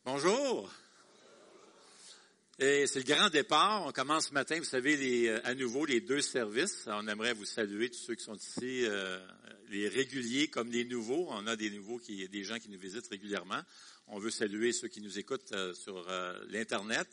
Bonjour. Et c'est le grand départ. On commence ce matin, vous savez, à nouveau les deux services. On aimerait vous saluer, tous ceux qui sont ici, les réguliers comme les nouveaux. On a des nouveaux, des gens qui nous visitent régulièrement. On veut saluer ceux qui nous écoutent sur l'Internet.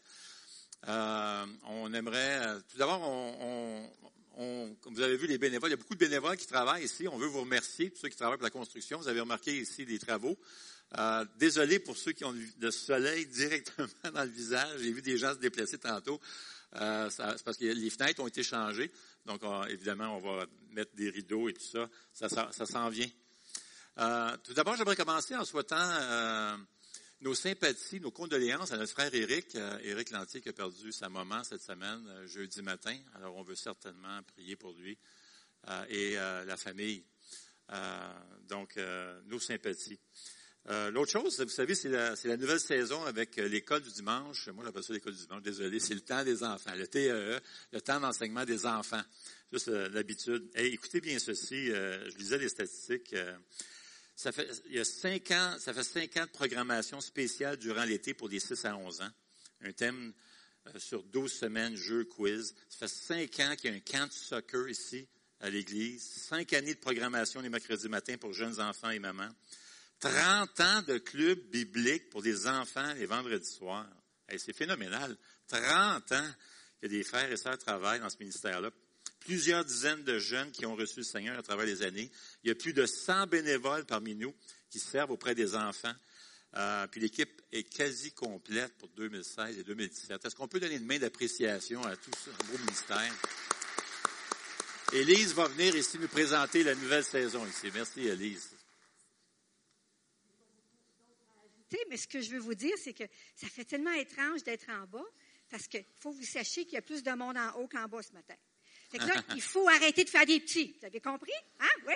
On aimerait, tout d'abord, comme vous avez vu, les bénévoles, il y a beaucoup de bénévoles qui travaillent ici. On veut vous remercier, tous ceux qui travaillent pour la construction. Vous avez remarqué ici les travaux. Désolé pour ceux qui ont le soleil directement dans le visage. J'ai vu des gens se déplacer tantôt. C'est parce que les fenêtres ont été changées. Donc, évidemment, on va mettre des rideaux et tout ça. Ça s'en vient. Tout d'abord, j'aimerais commencer en souhaitant nos sympathies, nos condoléances à notre frère Éric. Éric Lantier qui a perdu sa maman cette semaine, jeudi matin. Alors, on veut certainement prier pour lui et la famille. Donc, nos sympathies. L'autre chose, vous savez, c'est la nouvelle saison avec l'école du dimanche. Moi, j'appelle ça l'école du dimanche, désolé, c'est le temps des enfants, le TEE, le temps d'enseignement des enfants. Juste l'habitude. Hey, écoutez bien ceci, je lisais les statistiques. Ça fait 5 ans de programmation spéciale durant l'été pour les 6 à 11 ans. Un thème sur 12 semaines, jeux, quiz. Ça fait 5 ans qu'il y a un camp de soccer ici à l'église. 5 années de programmation les mercredis matins pour jeunes enfants et mamans. 30 ans de club biblique pour des enfants les vendredis soirs. Hey, c'est phénoménal. 30 ans que des frères et sœurs travaillent dans ce ministère-là. Plusieurs dizaines de jeunes qui ont reçu le Seigneur à travers les années. Il y a plus de 100 bénévoles parmi nous qui servent auprès des enfants. Puis l'équipe est quasi complète pour 2016 et 2017. Est-ce qu'on peut donner une main d'appréciation à tout ce beau ministère? Élise va venir ici nous présenter la nouvelle saison ici. Merci, Élise. Mais ce que je veux vous dire, c'est que ça fait tellement étrange d'être en bas, parce qu'il faut que vous sachiez qu'il y a plus de monde en haut qu'en bas ce matin. Fait que là, il faut arrêter de faire des petits. Vous avez compris? Hein? Oui?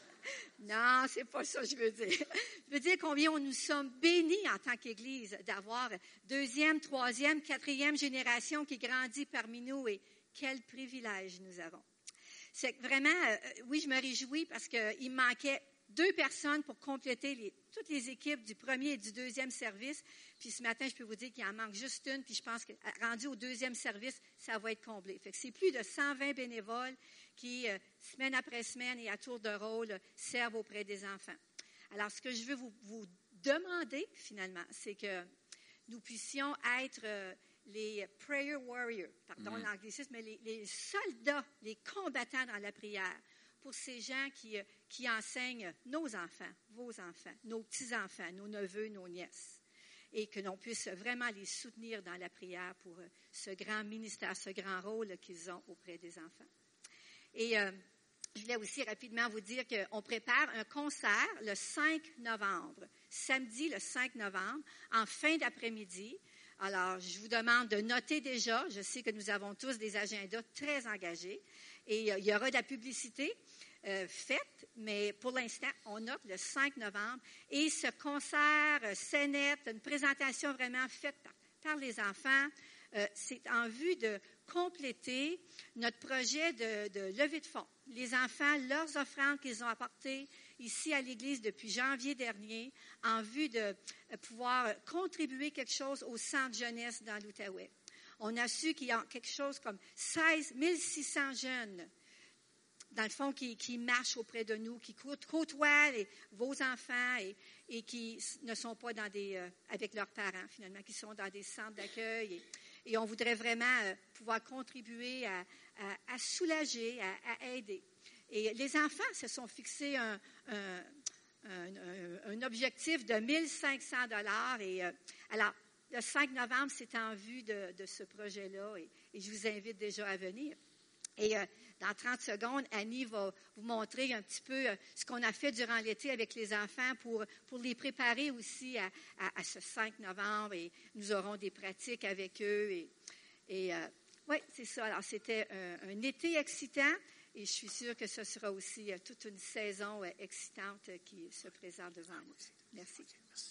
Non, c'est pas ça que je veux dire. Je veux dire combien nous sommes bénis en tant qu'Église d'avoir 2e, 3e, 4e génération qui grandit parmi nous, et quel privilège nous avons. C'est que vraiment, oui, je me réjouis parce qu'il manquait 2 personnes pour compléter toutes les équipes du premier et du 2e service. Puis ce matin, je peux vous dire qu'il en manque juste une. Puis je pense que rendu au 2e service, ça va être comblé. Fait que c'est plus de 120 bénévoles qui, semaine après semaine et à tour de rôle, servent auprès des enfants. Alors, ce que je veux vous demander, finalement, c'est que nous puissions être les prayer warriors, pardon l'anglicisme, mais les soldats, les combattants dans la prière, pour ces gens qui enseignent nos enfants, vos enfants, nos petits-enfants, nos neveux, nos nièces, et que l'on puisse vraiment les soutenir dans la prière pour ce grand ministère, ce grand rôle qu'ils ont auprès des enfants. Et je voulais aussi rapidement vous dire qu'on prépare un concert le 5 novembre, samedi le 5 novembre, en fin d'après-midi. Alors, je vous demande de noter déjà. Je sais que nous avons tous des agendas très engagés. Et il y aura de la publicité faite, mais pour l'instant, on note le 5 novembre. Et ce concert, scénette, une présentation vraiment faite par les enfants, c'est en vue de compléter notre projet de levée de fonds. Les enfants, leurs offrandes qu'ils ont apportées ici à l'Église depuis janvier dernier, en vue de pouvoir contribuer quelque chose au centre jeunesse dans l'Outaouais. On a su qu'il y a quelque chose comme 16 600 jeunes, dans le fond, qui marchent auprès de nous, qui côtoient vos enfants et qui ne sont pas avec leurs parents, finalement, qui sont dans des centres d'accueil. Et on voudrait vraiment pouvoir contribuer à soulager, à aider. Et les enfants se sont fixés un objectif de 1 500 $. Et alors, le 5 novembre, c'est en vue de ce projet-là et je vous invite déjà à venir. Et dans 30 secondes, Annie va vous montrer un petit peu ce qu'on a fait durant l'été avec les enfants pour les préparer aussi à ce 5 novembre. Et nous aurons des pratiques avec eux. Oui, c'est ça. Alors, c'était un été excitant et je suis sûre que ce sera aussi toute une saison excitante qui se présente devant nous. Merci.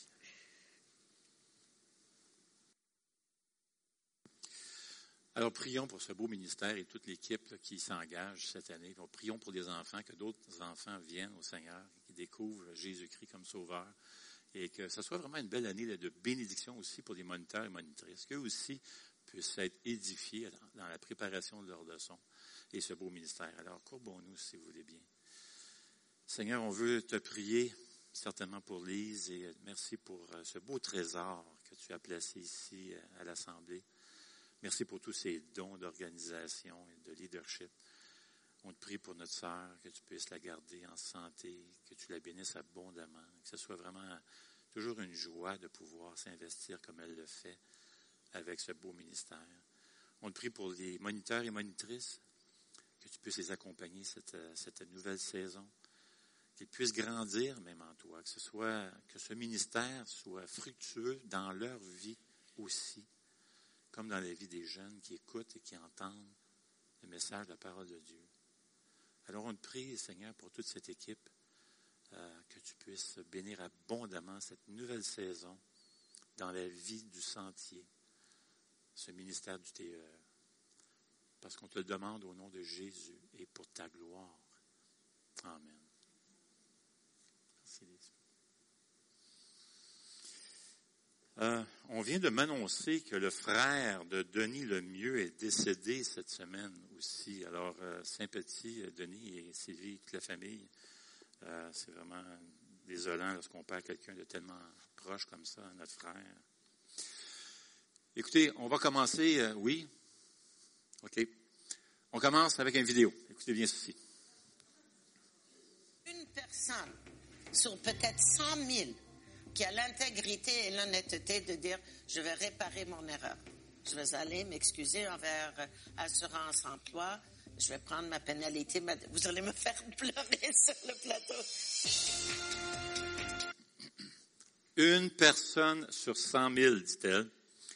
Alors, prions pour ce beau ministère et toute l'équipe qui s'engage cette année. Donc, prions pour les enfants, que d'autres enfants viennent au Seigneur, qui découvrent Jésus-Christ comme sauveur et que ce soit vraiment une belle année de bénédiction aussi pour les moniteurs et monitrices, qu'eux aussi puissent être édifiés dans la préparation de leurs leçons et ce beau ministère. Alors, courbons-nous si vous voulez bien. Seigneur, on veut te prier certainement pour Lise et merci pour ce beau trésor que tu as placé ici à l'Assemblée. Merci pour tous ces dons d'organisation et de leadership. On te prie pour notre sœur, que tu puisses la garder en santé, que tu la bénisses abondamment, que ce soit vraiment toujours une joie de pouvoir s'investir comme elle le fait avec ce beau ministère. On te prie pour les moniteurs et monitrices, que tu puisses les accompagner cette nouvelle saison, qu'ils puissent grandir même en toi, que ce ministère soit fructueux dans leur vie aussi, comme dans la vie des jeunes qui écoutent et qui entendent le message de la parole de Dieu. Alors on te prie, Seigneur, pour toute cette équipe, que tu puisses bénir abondamment cette nouvelle saison dans la vie du Sentier, ce ministère du TER, parce qu'on te le demande au nom de Jésus et pour ta gloire. Amen. Merci, Lise. On vient de m'annoncer que le frère de Denis Lemieux est décédé cette semaine aussi. Alors, sympathie, Denis et Sylvie, toute la famille. C'est vraiment désolant lorsqu'on perd quelqu'un de tellement proche comme ça, notre frère. Écoutez, on va commencer, oui? OK. On commence avec une vidéo. Écoutez bien ceci. Une personne sur peut-être 100 000 qui a l'intégrité et l'honnêteté de dire « je vais réparer mon erreur ». Je vais aller m'excuser envers Assurance Emploi. Je vais prendre ma pénalité. Vous allez me faire pleurer sur le plateau. Une personne sur 100 000, dit-elle,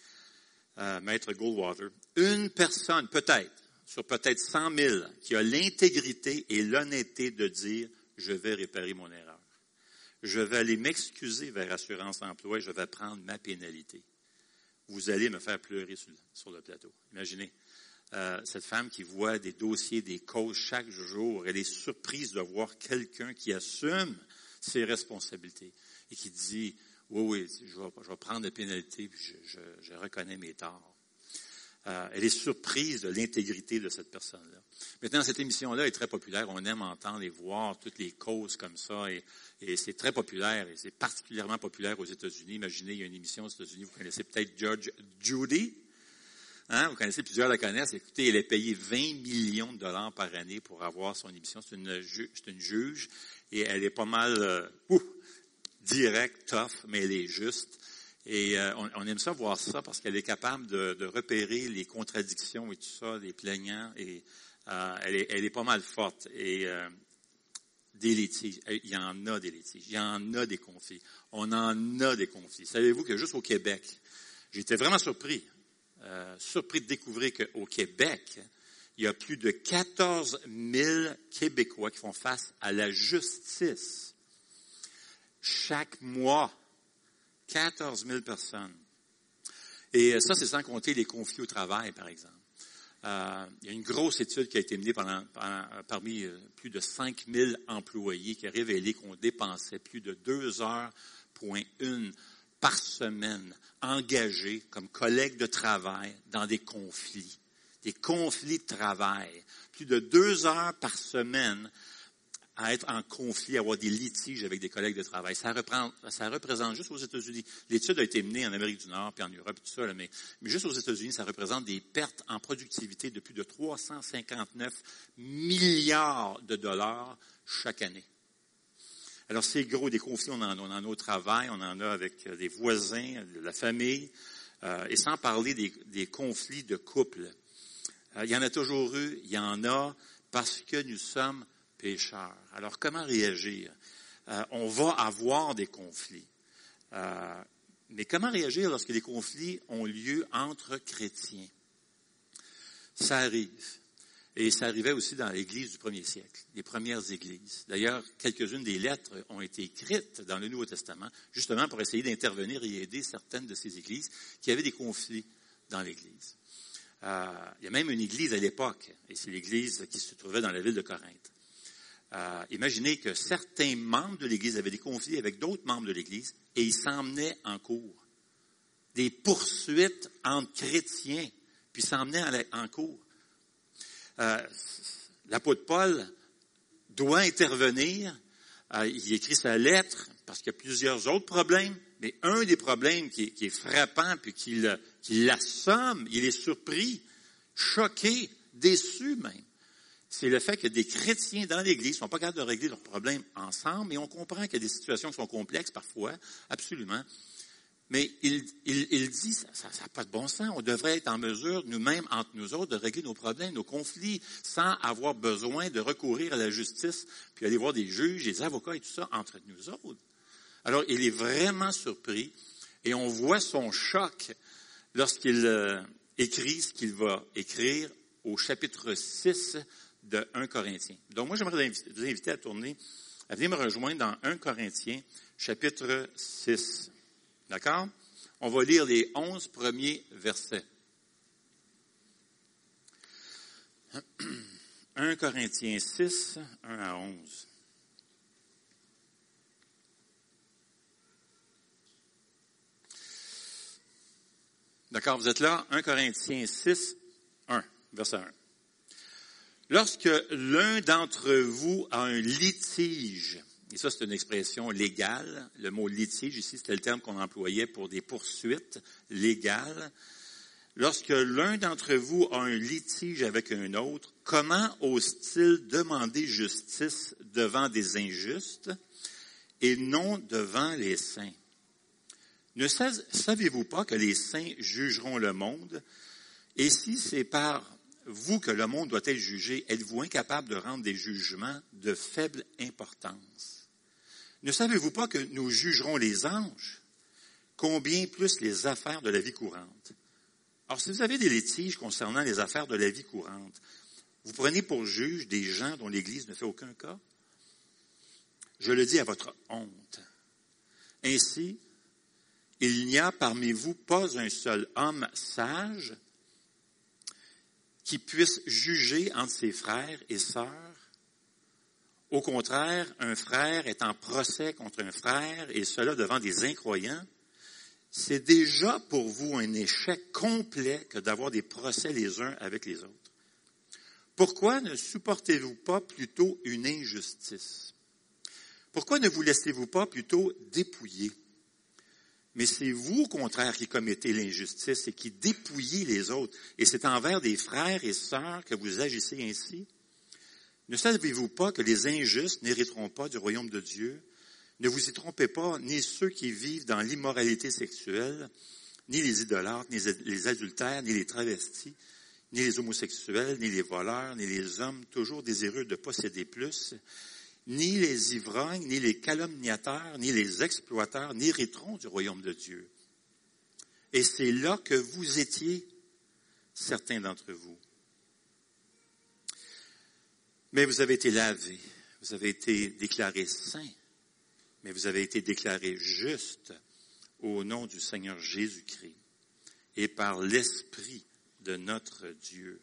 Maître Goldwater. Une personne, peut-être, sur peut-être 100 000, qui a l'intégrité et l'honnêteté de dire « je vais réparer mon erreur ». Je vais aller m'excuser vers Assurance Emploi et je vais prendre ma pénalité. Vous allez me faire pleurer sur le plateau. Imaginez, cette femme qui voit des dossiers, des causes chaque jour, elle est surprise de voir quelqu'un qui assume ses responsabilités et qui dit, oui, je vais prendre la pénalité puis je reconnais mes torts. Elle est surprise de l'intégrité de cette personne-là. Maintenant, cette émission-là est très populaire. On aime entendre et voir toutes les causes comme ça. Et c'est très populaire. Et c'est particulièrement populaire aux États-Unis. Imaginez, il y a une émission aux États-Unis. Vous connaissez peut-être Judge Judy. Hein? Vous connaissez, plusieurs la connaissent. Écoutez, elle est payée 20 millions de dollars par année pour avoir son émission. C'est une juge. Et elle est pas mal directe, tough, mais elle est juste. Et on aime ça voir ça parce qu'elle est capable de repérer les contradictions et tout ça, les plaignants. Et elle est pas mal forte. Et des litiges, il y en a des litiges, il y en a des conflits. On en a des conflits. Savez-vous que juste au Québec, j'étais vraiment surpris de découvrir qu'au Québec, il y a plus de 14 000 Québécois qui font face à la justice chaque mois. 14 000 personnes. Et ça, c'est sans compter les conflits au travail, par exemple. Il y a une grosse étude qui a été menée parmi plus de 5 000 employés qui a révélé qu'on dépensait plus de 2h1 par semaine engagés comme collègues de travail dans des conflits de travail. Plus de 2 heures par semaine à être en conflit, à avoir des litiges avec des collègues de travail. Ça représente juste aux États-Unis. L'étude a été menée en Amérique du Nord puis en Europe et tout ça, mais juste aux États-Unis, ça représente des pertes en productivité de plus de 359 milliards de dollars chaque année. Alors, c'est gros, des conflits, on en a au travail, on en a avec des voisins, de la famille, et sans parler des conflits de couple. Il y en a toujours eu, il y en a parce que nous sommes pécheurs. Alors, comment réagir? On va avoir des conflits. Mais comment réagir lorsque les conflits ont lieu entre chrétiens? Ça arrive. Et ça arrivait aussi dans l'Église du premier siècle, les premières Églises. D'ailleurs, quelques-unes des lettres ont été écrites dans le Nouveau Testament, justement pour essayer d'intervenir et aider certaines de ces Églises qui avaient des conflits dans l'Église. Il y a même une Église à l'époque, et c'est l'Église qui se trouvait dans la ville de Corinthe. Imaginez que certains membres de l'Église avaient des conflits avec d'autres membres de l'Église et ils s'emmenaient en cours. Des poursuites entre chrétiens, puis s'emmenaient en cours. L'apôtre Paul doit intervenir. Il écrit sa lettre parce qu'il y a plusieurs autres problèmes, mais un des problèmes qui est frappant puis qui l'assomme, il est surpris, choqué, déçu même. C'est le fait que des chrétiens dans l'Église ne sont pas capables de régler leurs problèmes ensemble, et on comprend qu'il y a des situations qui sont complexes parfois, absolument. Mais il dit, ça n'a pas de bon sens, on devrait être en mesure, nous-mêmes, entre nous autres, de régler nos problèmes, nos conflits, sans avoir besoin de recourir à la justice, puis aller voir des juges, des avocats et tout ça entre nous autres. Alors, il est vraiment surpris, et on voit son choc lorsqu'il écrit ce qu'il va écrire au chapitre 6 de 1 Corinthiens. Donc, moi, j'aimerais vous inviter à venir me rejoindre dans 1 Corinthiens, chapitre 6. D'accord? On va lire les 11 premiers versets. 1 Corinthiens 6, 1 à 11. D'accord, vous êtes là? 1 Corinthiens 6, 1, verset 1. Lorsque l'un d'entre vous a un litige, et ça c'est une expression légale, le mot litige ici c'était le terme qu'on employait pour des poursuites légales. Lorsque l'un d'entre vous a un litige avec un autre, comment ose-t-il demander justice devant des injustes et non devant les saints? Ne savez-vous pas que les saints jugeront le monde? Et si c'est par vous que le monde doit être jugé, êtes-vous incapable de rendre des jugements de faible importance? Ne savez-vous pas que nous jugerons les anges? Combien plus les affaires de la vie courante? Alors, si vous avez des litiges concernant les affaires de la vie courante, vous prenez pour juge des gens dont l'Église ne fait aucun cas? Je le dis à votre honte. Ainsi, il n'y a parmi vous pas un seul homme sage qui puisse juger entre ses frères et sœurs. Au contraire, un frère est en procès contre un frère, et cela devant des incroyants. C'est déjà pour vous un échec complet que d'avoir des procès les uns avec les autres. Pourquoi ne supportez-vous pas plutôt une injustice? Pourquoi ne vous laissez-vous pas plutôt dépouiller? Mais c'est vous, au contraire, qui commettez l'injustice et qui dépouillez les autres. Et c'est envers des frères et sœurs que vous agissez ainsi. Ne savez-vous pas que les injustes n'hériteront pas du royaume de Dieu? Ne vous y trompez pas, ni ceux qui vivent dans l'immoralité sexuelle, ni les idolâtres, ni les adultères, ni les travestis, ni les homosexuels, ni les voleurs, ni les hommes toujours désireux de posséder plus, ni les ivrognes, ni les calomniateurs, ni les exploiteurs n'hériteront du royaume de Dieu. Et c'est là que vous étiez, certains d'entre vous. Mais vous avez été lavés, vous avez été déclarés saints, mais vous avez été déclarés justes au nom du Seigneur Jésus-Christ et par l'Esprit de notre Dieu.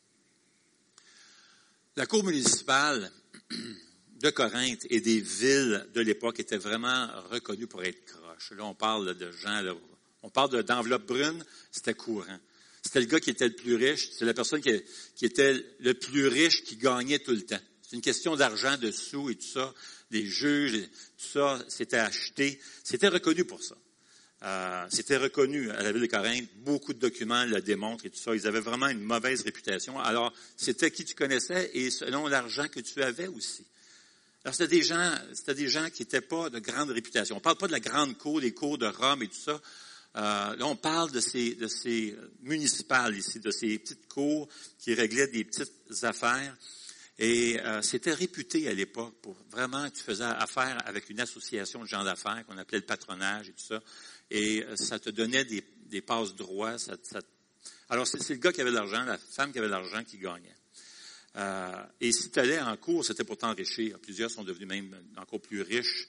La cour municipale de Corinthe et des villes de l'époque étaient vraiment reconnues pour être croches. Là, on parle de gens, là, on parle d'enveloppe brune, c'était courant. C'était le gars qui était le plus riche, c'est la personne qui était le plus riche qui gagnait tout le temps. C'est une question d'argent, de sous et tout ça. Les juges, tout ça, c'était acheté. C'était reconnu pour ça. C'était reconnu à la ville de Corinthe. Beaucoup de documents le démontrent et tout ça. Ils avaient vraiment une mauvaise réputation. Alors, c'était qui tu connaissais et selon l'argent que tu avais aussi. Alors, c'était des gens qui n'étaient pas de grande réputation. On parle pas de la grande cour, des cours de Rome et tout ça. Là, on parle de ces municipales ici, de ces petites cours qui réglaient des petites affaires. Et c'était réputé à l'époque pour vraiment, tu faisais affaire avec une association de gens d'affaires qu'on appelait le patronage et tout ça. Et ça te donnait des passe-droits. Alors, c'est le gars qui avait de l'argent, la femme qui avait de l'argent qui gagnait. Et si tu allais en cours, c'était pour t'enrichir. Plusieurs sont devenus même encore plus riches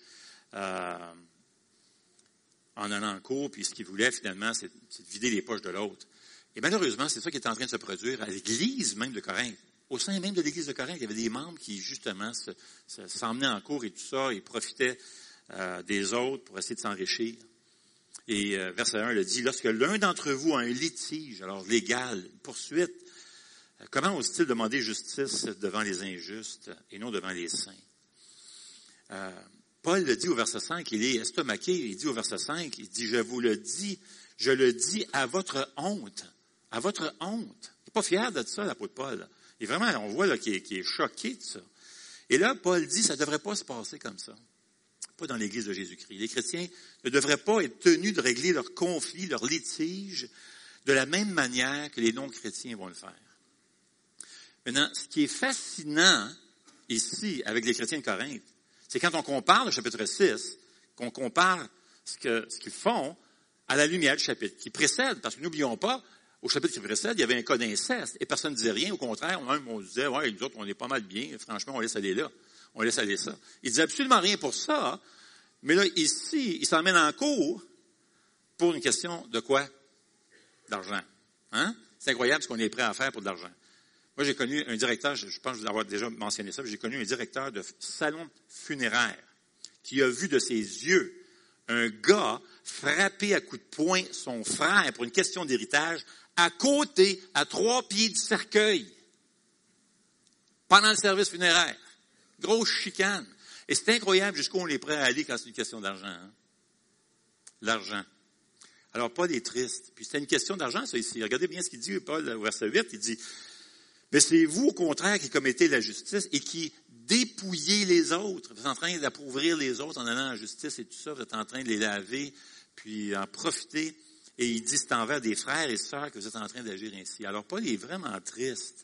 en allant en cours, puis ce qu'ils voulaient finalement, c'est de vider les poches de l'autre. Et malheureusement, c'est ça qui est en train de se produire à l'Église même de Corinthe. au sein même de l'Église de Corinthe, il y avait des membres qui, justement, s'emmenaient en cours et tout ça, et profitaient des autres pour essayer de s'enrichir. Et verset 1 le dit, « Lorsque l'un d'entre vous a un litige, alors légal, une poursuite, comment ose-t-il demander justice devant les injustes et non devant les saints? » Paul le dit au verset 5, il est estomaqué, il dit au verset 5, il dit, « je le dis à votre honte. » À votre honte. Il n'est pas fier de ça, l'apôtre Paul. Et vraiment, on voit là, qu'il est choqué de ça. Et là, Paul dit, ça ne devrait pas se passer comme ça. Pas dans l'Église de Jésus-Christ. Les chrétiens ne devraient pas être tenus de régler leurs conflits, leurs litiges, de la même manière que les non-chrétiens vont le faire. Maintenant, ce qui est fascinant ici avec les chrétiens de Corinthe, c'est quand on compare le chapitre 6, qu'on compare ce qu'ils font à la lumière du chapitre qui précède. Parce que n'oublions pas, au chapitre qui précède, il y avait un cas d'inceste et personne ne disait rien. Au contraire, même on disait, ouais, nous autres, on est pas mal bien. Franchement, on laisse aller là. On laisse aller ça. Il disait absolument rien pour ça. Mais là, ici, il s'emmène en cours pour une question de quoi? D'argent. Hein? C'est incroyable ce qu'on est prêt à faire pour de l'argent. Moi, j'ai connu un directeur, je pense vous avoir déjà mentionné ça, j'ai connu un directeur de salon funéraire qui a vu de ses yeux un gars frapper à coups de poing son frère pour une question d'héritage à côté, à 3 pieds du cercueil, pendant le service funéraire. Grosse chicane. Et c'est incroyable jusqu'où on est prêt à aller quand c'est une question d'argent. Hein? L'argent. Alors, Paul est triste. Puis c'est une question d'argent, ça, ici. Regardez bien ce qu'il dit, Paul, au verset 8. Il dit, « Mais c'est vous, au contraire, qui commettez la justice et qui dépouillez les autres. Vous êtes en train d'appauvrir les autres en allant en justice et tout ça. Vous êtes en train de les laver, puis en profiter. » Et il dit, c'est envers des frères et sœurs que vous êtes en train d'agir ainsi. Alors, Paul est vraiment triste.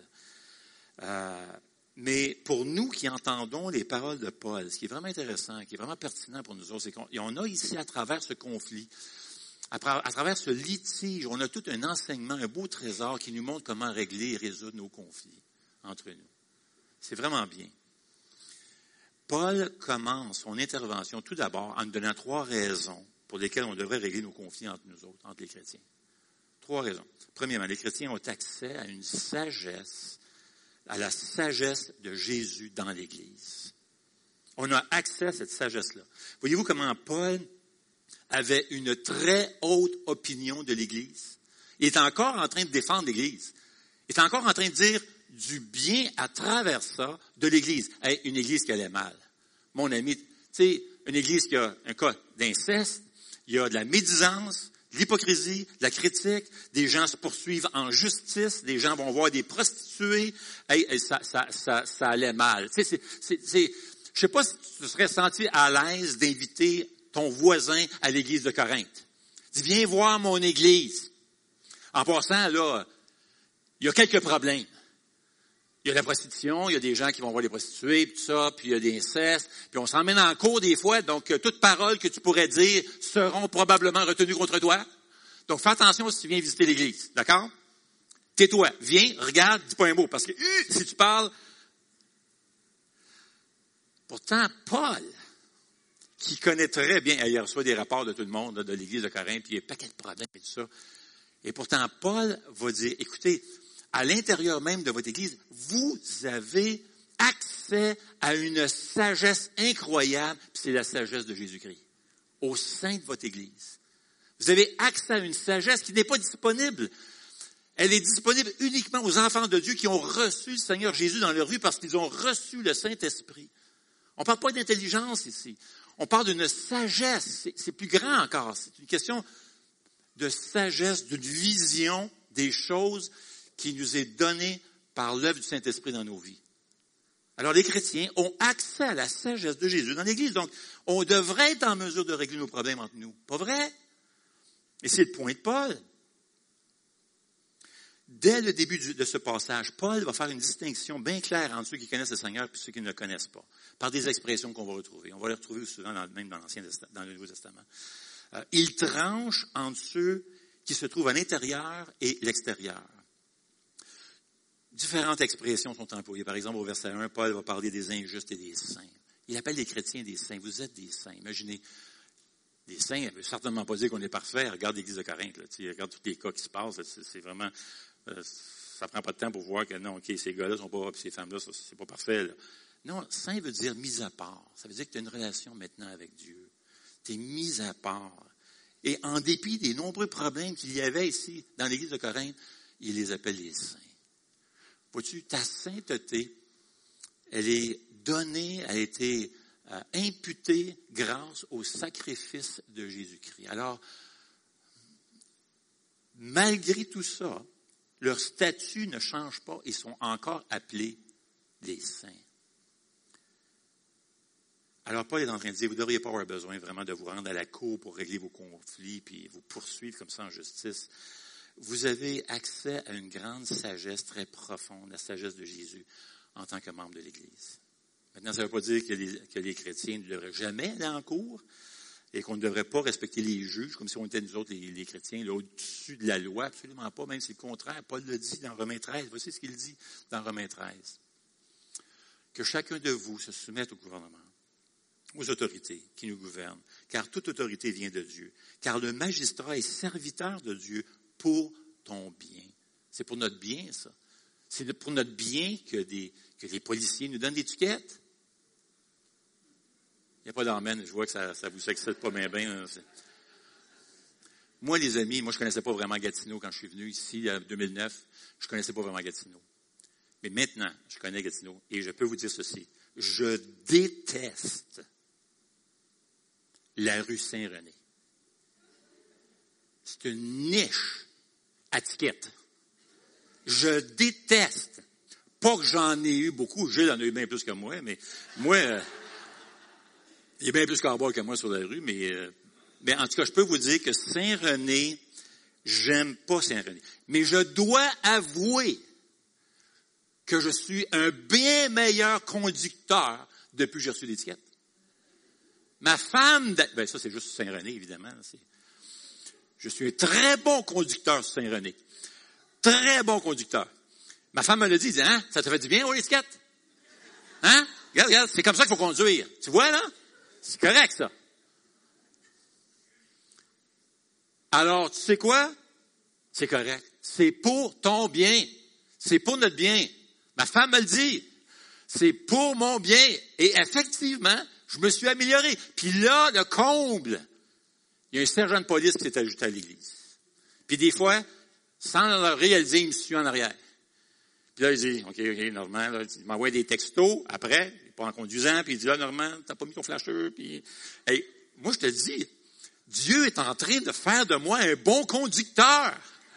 Mais pour nous qui entendons les paroles de Paul, ce qui est vraiment intéressant, qui est vraiment pertinent pour nous autres, c'est qu'on a ici, à travers ce conflit, à travers ce litige, on a tout un enseignement, un beau trésor qui nous montre comment régler et résoudre nos conflits entre nous. C'est vraiment bien. Paul commence son intervention tout d'abord en nous donnant 3 raisons pour lesquelles on devrait régler nos conflits entre nous autres, entre les chrétiens. 3 raisons. Premièrement, les chrétiens ont accès à une sagesse, à la sagesse de Jésus dans l'Église. On a accès à cette sagesse-là. Voyez-vous comment Paul avait une très haute opinion de l'Église? Il est encore en train de défendre l'Église. Il est encore en train de dire du bien à travers ça de l'Église. Hey, une Église qui allait mal. Mon ami, tu sais, une Église qui a un cas d'inceste, il y a de la médisance, de l'hypocrisie, de la critique, des gens se poursuivent en justice, des gens vont voir des prostituées, hey, ça allait mal. Tu sais, je sais pas si tu te serais senti à l'aise d'inviter ton voisin à l'église de Corinthe. Dis, viens voir mon église. En passant, là, il y a quelques problèmes. Il y a la prostitution, il y a des gens qui vont voir les prostituées, puis tout ça, puis il y a des incestes, puis on s'emmène en cours des fois, donc toute parole que tu pourrais dire seront probablement retenues contre toi. Donc fais attention si tu viens visiter l'église, d'accord? Tais-toi, viens, regarde, dis pas un mot, parce que si tu parles... Pourtant, Paul, qui connaît très bien, il reçoit des rapports de tout le monde, de l'église de Corinthe, puis il y a un paquet de problèmes et tout ça. Et pourtant, Paul va dire, écoutez, à l'intérieur même de votre Église, vous avez accès à une sagesse incroyable, puis c'est la sagesse de Jésus-Christ, au sein de votre Église. Vous avez accès à une sagesse qui n'est pas disponible. Elle est disponible uniquement aux enfants de Dieu qui ont reçu le Seigneur Jésus dans leur vie parce qu'ils ont reçu le Saint-Esprit. On ne parle pas d'intelligence ici. On parle d'une sagesse. C'est plus grand encore. C'est une question de sagesse, d'une vision des choses qui nous est donnée par l'œuvre du Saint-Esprit dans nos vies. Alors, les chrétiens ont accès à la sagesse de Jésus dans l'Église. Donc, on devrait être en mesure de régler nos problèmes entre nous. Pas vrai? Et c'est le point de Paul. Dès le début de ce passage, Paul va faire une distinction bien claire entre ceux qui connaissent le Seigneur et ceux qui ne le connaissent pas, par des expressions qu'on va retrouver. On va les retrouver souvent même dans le Nouveau Testament. Il tranche entre ceux qui se trouvent à l'intérieur et l'extérieur. Différentes expressions sont employées. Par exemple, au verset 1, Paul va parler des injustes et des saints. Il appelle les chrétiens des saints. Vous êtes des saints. Imaginez, des saints, ça ne veut certainement pas dire qu'on est parfait. Regarde l'Église de Corinthe. Regarde tous les cas qui se passent. C'est vraiment... ça prend pas de temps pour voir que non, OK, ces gars-là sont pas, puis ces femmes-là, c'est pas parfait, là. Non, saint veut dire mis à part. Ça veut dire que tu as une relation maintenant avec Dieu. Tu es mis à part. Et en dépit des nombreux problèmes qu'il y avait ici, dans l'église de Corinthe, il les appelle les saints. Vois-tu, ta sainteté, elle est donnée, elle a été imputée grâce au sacrifice de Jésus-Christ. Alors, malgré tout ça, leur statut ne change pas. Ils sont encore appelés les saints. Alors, Paul est en train de dire, vous ne devriez pas avoir besoin vraiment de vous rendre à la cour pour régler vos conflits puis vous poursuivre comme ça en justice. Vous avez accès à une grande sagesse très profonde, la sagesse de Jésus, en tant que membre de l'Église. Maintenant, ça ne veut pas dire que les chrétiens ne devraient jamais aller en cour et qu'on ne devrait pas respecter les juges, comme si on était nous autres, les chrétiens, là, au-dessus de la loi. Absolument pas, même si c'est le contraire. Paul le dit dans Romains 13. Voici ce qu'il dit dans Romains 13. Que chacun de vous se soumette au gouvernement, aux autorités qui nous gouvernent, car toute autorité vient de Dieu. Car le magistrat est serviteur de Dieu pour ton bien. C'est pour notre bien, ça. C'est pour notre bien que les policiers nous donnent des étiquettes. Il n'y a pas d'emmène. Je vois que ça vous excite pas bien. Moi, les amis, je ne connaissais pas vraiment Gatineau quand je suis venu ici en 2009. Je ne connaissais pas vraiment Gatineau. Mais maintenant, je connais Gatineau et je peux vous dire ceci. Je déteste la rue Saint-René. C'est une niche à tickets. Je déteste. Pas que j'en ai eu beaucoup. Gilles en a eu bien plus que moi, mais moi, il y a bien plus qu'en bas que moi sur la rue, mais en tout cas, je peux vous dire que Saint-René, j'aime pas Saint-René. Mais je dois avouer que je suis un bien meilleur conducteur depuis que j'ai reçu l'étiquette. Ma femme, ça c'est juste Saint-René, évidemment. Je suis un très bon conducteur sur Saint-René. Très bon conducteur. Ma femme me l'a dit, hein, ça te fait du bien, l'étiquette? Hein? Regarde, c'est comme ça qu'il faut conduire. Tu vois, là? C'est correct, ça. Alors, tu sais quoi? C'est correct. C'est pour ton bien. C'est pour notre bien. Ma femme me le dit. C'est pour mon bien. Et effectivement, je me suis amélioré. Puis là, le comble, il y a un sergent de police qui s'est ajouté à l'église. Puis des fois, sans le réaliser, il me suit en arrière. Puis là, il dit, OK, Normand, là, il m'envoie des textos après, pas en conduisant, puis il dit, là, Normand, t'as pas mis ton flasheur, puis, hey, moi, je te dis, Dieu est en train de faire de moi un bon conducteur.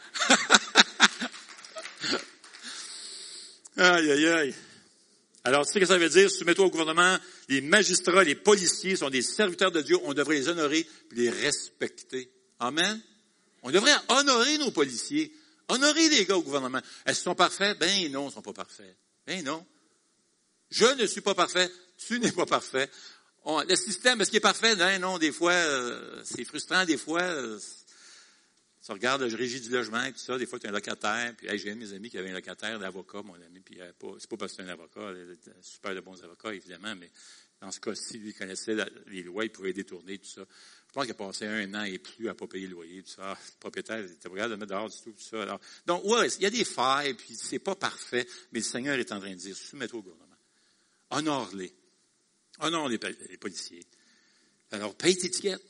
Aïe, aïe, aïe. Alors, tu sais ce que ça veut dire? Soumets-toi au gouvernement. Les magistrats, les policiers sont des serviteurs de Dieu. On devrait les honorer et les respecter. Amen? On devrait honorer nos policiers. Honorer les gars au gouvernement. Est-ce qu'ils sont parfaits? Ben non, ils ne sont pas parfaits. Ben non. Je ne suis pas parfait. Tu n'es pas parfait. Le système, est-ce qu'il est parfait? Ben non, des fois, c'est frustrant. Des fois, tu regardes le régie du logement et tout ça. Des fois, tu as un locataire. Puis, j'ai un de mes amis qui avait un locataire d'avocat, mon ami. Puis, c'est pas parce que c'est un avocat. Il était super de bons avocats, évidemment. Mais dans ce cas-ci, lui, il connaissait les lois. Il pouvait détourner tout ça. Je pense qu'il a passé 1 an et plus à ne pas payer le loyer. Tout ça. Le propriétaire n'était pas capable de mettre dehors du tout ça. Alors, donc, ouais, il y a des failles. Puis, c'est pas parfait. Mais le Seigneur est en train de dire, soumets-toi au gouvernement. Honore-les. Honore les policiers. Alors, paye tes étiquettes.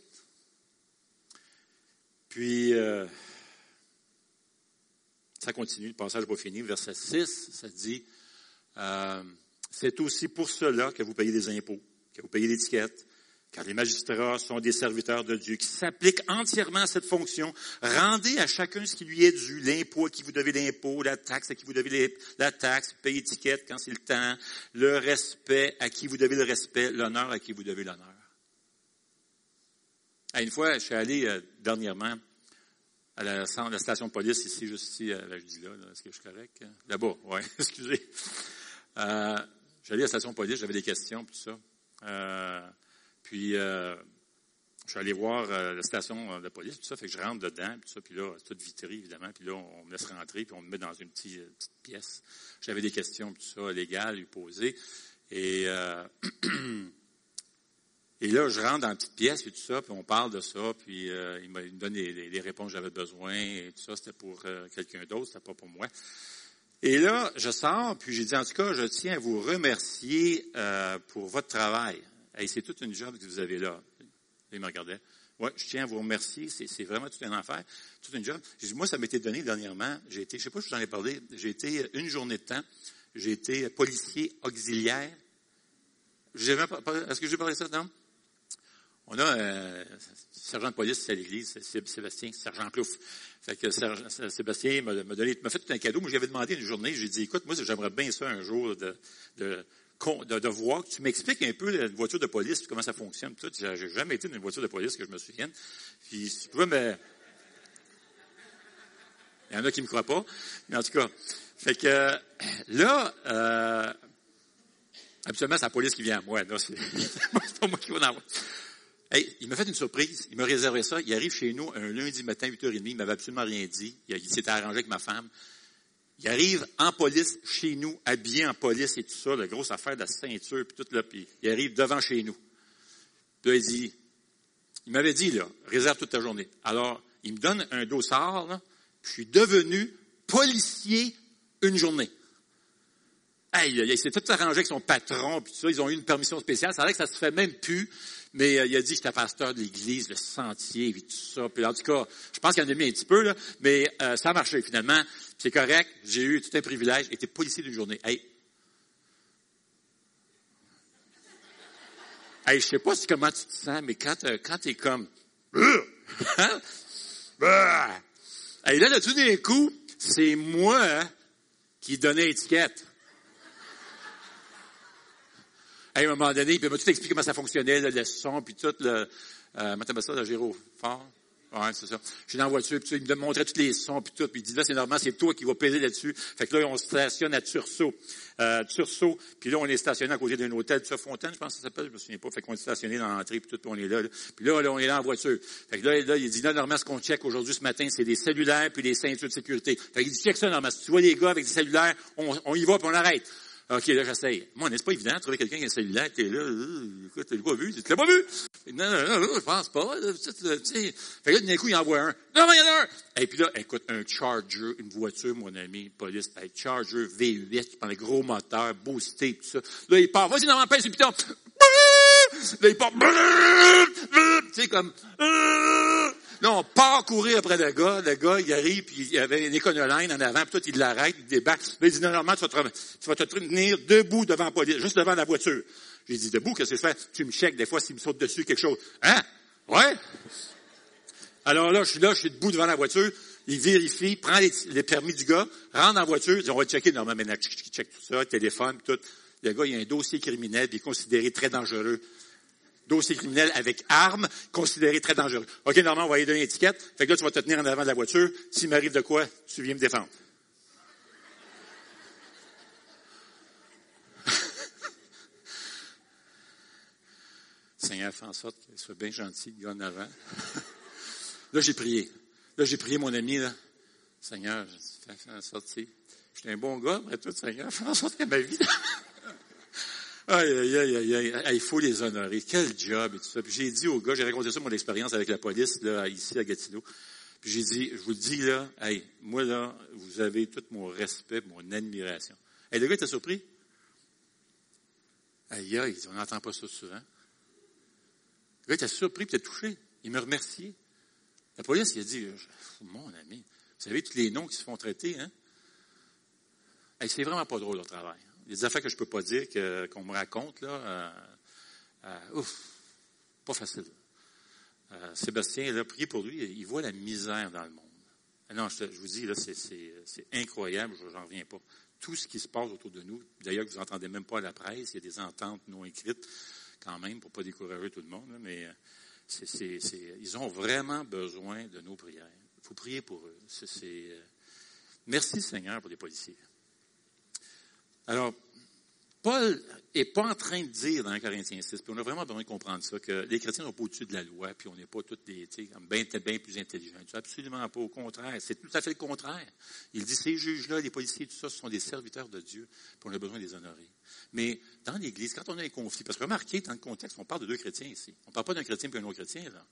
Puis, ça continue, le passage n'est pas fini. Verset 6, ça dit, c'est aussi pour cela que vous payez des impôts, que vous payez l'étiquette, car les magistrats sont des serviteurs de Dieu qui s'appliquent entièrement à cette fonction. Rendez à chacun ce qui lui est dû, l'impôt à qui vous devez l'impôt, la taxe à qui vous devez la taxe, payez l'étiquette quand c'est le temps, le respect à qui vous devez le respect, l'honneur à qui vous devez l'honneur. Une fois, je suis allé dernièrement à la station de police ici, juste ici, je dis là, est-ce que je suis correct? Là-bas, oui, excusez. J'allais à la station de police, j'avais des questions, tout ça. Puis, je suis allé voir la station de police, tout ça, fait que je rentre dedans, tout ça, puis là, c'est tout vitré, évidemment, puis là, on me laisse rentrer, puis on me met dans une petite pièce. J'avais des questions, tout ça, légales, lui poser. Et là, je rentre dans la petite pièce et tout ça, puis on parle de ça, puis il me donne les réponses que j'avais besoin et tout ça. C'était pour quelqu'un d'autre, c'était pas pour moi. Et là, je sors, puis j'ai dit, en tout cas, je tiens à vous remercier pour votre travail. Hey, c'est toute une job que vous avez là. Il me regardait. Oui, je tiens à vous remercier. C'est vraiment tout un affaire, toute une job. J'ai dit, moi, ça m'était donné dernièrement. Je sais pas si je vous en ai parlé, j'ai été une journée de temps, j'ai été policier auxiliaire. Est-ce que j'ai parlé de ça, non? On a un sergent de police à l'église, c'est Sébastien, sergent Plouf. Fait que Sébastien m'a fait tout un cadeau. Moi, j'avais demandé une journée, j'ai dit, écoute, moi, j'aimerais bien ça un jour de voir, que tu m'expliques un peu la voiture de police, puis comment ça fonctionne. Tout. J'ai jamais été dans une voiture de police, que je me souvienne. Puis, si tu pouvais il y en a qui me croient pas. Mais en tout cas, fait que là, habituellement, c'est la police qui vient à moi. Là, c'est pas moi qui vais dans. Hey, il m'a fait une surprise. Il m'a réservé ça. Il arrive chez nous un lundi matin, 8h30. Il m'avait absolument rien dit. Il s'était arrangé avec ma femme. Il arrive en police chez nous, habillé en police et tout ça, la grosse affaire de la ceinture, puis tout là. Puis il arrive devant chez nous. Puis là, il m'avait dit, là, réserve toute ta journée. Alors, il me donne un dossard, là. Puis je suis devenu policier une journée. Hey, il s'est tout arrangé avec son patron, puis tout ça. Ils ont eu une permission spéciale. C'est vrai que ça se fait même plus. Mais il a dit que c'était pasteur de l'église, le sentier, et tout ça. Puis en tout cas, je pense qu'il en a mis un petit peu, là. Mais ça a marché, finalement. Puis c'est correct. J'ai eu tout un privilège. J'étais policier d'une journée. Hey, je sais pas comment tu te sens, mais quand t'es comme... Hey, là, tout d'un coup, c'est moi qui donnais l'étiquette. À un moment donné, puis il m'a tout expliqué comment ça fonctionnait, le son, puis tout, comment t'appelles ça, le gyrophare? Ouais, c'est ça. Je suis dans la voiture, puis il me montrait tous les sons, puis tout, puis il dit, là, c'est normal, c'est toi qui vas peser là-dessus. Fait que là, on se stationne à Tursault. Puis là, on est stationné à côté d'un hôtel, Fontaine, je pense que ça s'appelle, je me souviens pas. Fait qu'on est stationné dans l'entrée, puis tout, puis on est là. Puis là, on est là en voiture. Fait que là, il dit, là, normalement, ce qu'on check aujourd'hui, ce matin, c'est des cellulaires, puis des ceintures de sécurité. Fait qu'il dit, check ça, normalement. Si tu vois les gars avec des cellulaires, on y va, puis on arrête. OK, là, j'essaye. Moi, n'est-ce pas évident de trouver quelqu'un qui a un cellulaire, t'es là, écoute, tu l'as pas vu? Tu l'as pas vu? Non, je pense pas. Là, tu sais. Fait que là, d'un coup, il envoie un. Non, il y en a un! Et puis là, écoute, un Charger, une voiture, mon ami, police, Charger V8, qui prend un gros moteur, boosté, tout ça. Là, il part. Vas-y, non, pèse le piton. Là, il part. Tu sais, comme... Là, on part courir après le gars. Le gars, il arrive, puis il y avait une éconoline en avant, puis toi, il l'arrête, il débarque. Là, il dit, non, normalement, tu vas te tenir debout devant la police, juste devant la voiture. J'ai dit, debout, qu'est-ce que je fais? Tu me checkes, des fois, s'il me saute dessus quelque chose. Hein? Ouais? Alors là, je suis debout devant la voiture. Il vérifie, prend les permis du gars, rentre dans la voiture, il dit, on va te checker. Normalement, maintenant, il check tout ça, téléphone, tout. Le gars, il a un dossier criminel, puis il est considéré très dangereux. Dossier criminel avec arme, considéré très dangereux. OK, normalement, on va lui donner une étiquette. Fait que là, tu vas te tenir en avant de la voiture. S'il m'arrive de quoi, tu viens me défendre. Seigneur, fais en sorte qu'il soit bien gentil, le gars en avant. Là, j'ai prié. Mon ami, là. Seigneur, fais en sorte, tu sais, je suis un bon gars, après tout, Seigneur, fais en sorte que ma vie... Aïe, il faut les honorer. Quel job et tout ça. Puis j'ai dit au gars, j'ai raconté ça, mon expérience avec la police, là, ici, à Gatineau. Puis j'ai dit, je vous le dis, là, moi, là, vous avez tout mon respect, mon admiration. Le gars était surpris. On n'entend pas ça souvent. Le gars était surpris, puis il était touché. Il me remerciait. La police, il a dit, mon ami, vous savez tous les noms qui se font traiter, hein? C'est vraiment pas drôle, le travail. Il y a des affaires que je peux pas dire, qu'on me raconte, là. Pas facile. Sébastien, là, priez pour lui, il voit la misère dans le monde. Non, je vous dis, là, c'est incroyable, j'en reviens pas. Tout ce qui se passe autour de nous, d'ailleurs, vous n'entendez même pas à la presse, il y a des ententes non écrites, quand même, pour pas décourager tout le monde, là, mais ils ont vraiment besoin de nos prières. Il faut prier pour eux. Merci, Seigneur, pour les policiers. Alors, Paul n'est pas en train de dire dans 1 Corinthiens 6, puis on a vraiment besoin de comprendre ça, que les chrétiens sont pas au-dessus de la loi, puis on n'est pas tous des, bien plus intelligents. Absolument pas, au contraire. C'est tout à fait le contraire. Il dit, ces juges-là, les policiers, tout ça, ce sont des serviteurs de Dieu, puis on a besoin de les honorer. Mais dans l'Église, quand on a un conflit, parce que remarquez, dans le contexte, on parle de deux chrétiens ici. On ne parle pas d'un chrétien puis d'un autre chrétien, là.